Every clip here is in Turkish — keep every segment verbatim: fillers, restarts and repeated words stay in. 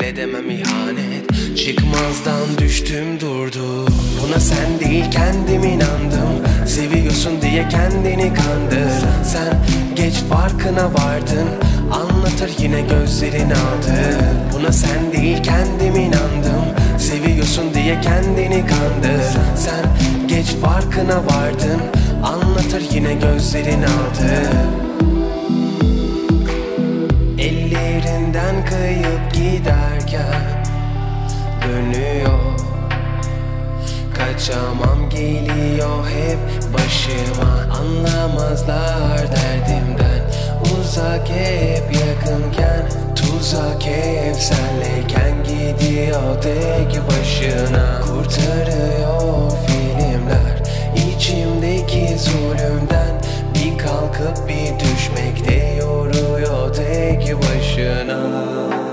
edemem ihanet. Çıkmazdan düştüm durdu. Buna sen değil kendim inandım. Seviyorsun diye kendini kandır. Sen geç farkına vardın. Anlatır yine gözlerin aldı. Buna sen değil kendim inandım. Seviyorsun diye kendini kandır. Sen geç farkına vardın. Anlatır yine gözlerin aldı. Ellerinden kayıp giderken dönüyor. Kaçamam geliyor hep başıma. Anlamazlar derdimden. Uzak hep yakınken, tuzak hep senleyken. Gidiyor tek başına. Kurtarıyor filmler içimdeki zulümden. Bir kalkıp bir düşmekte yoruyor tek başına.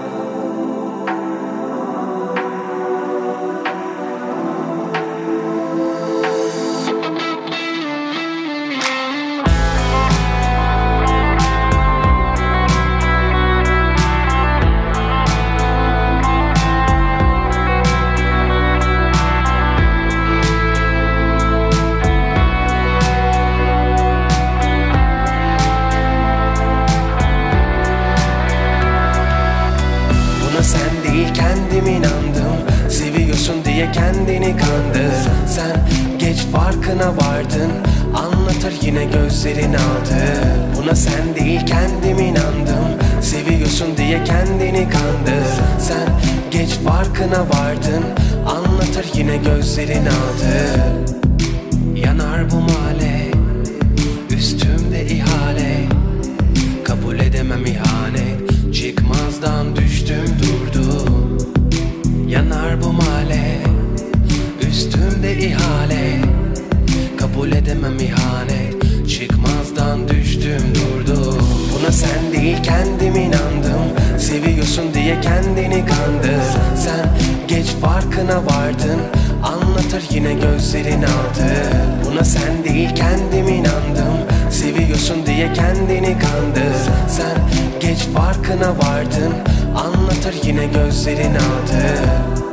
Sen değil kendim inandım. Seviyorsun diye kendini kandır. Sen geç farkına vardın. Anlatır yine gözlerin aldı. Buna sen değil kendim inandım. Seviyorsun diye kendini kandır. Sen geç farkına vardın. Anlatır yine gözlerin aldı. Yanar bu mahalle, üstümde ihale. Kabul edemem ihanet. Çıkmazdan düştüm durdum. Yanar bu mahalle, üstümde ihale. Kabul edemem ihanet. Çıkmazdan düştüm durdum. Buna sen değil kendim inandım. Seviyorsun diye kendini kandır. Sen geç farkına vardın. Anlatır yine gözlerin aldı. Buna sen değil kendim inandım. Seviyorsun diye kendini kandır. Sen geç farkına vardın. Anlatır yine gözlerin aldı.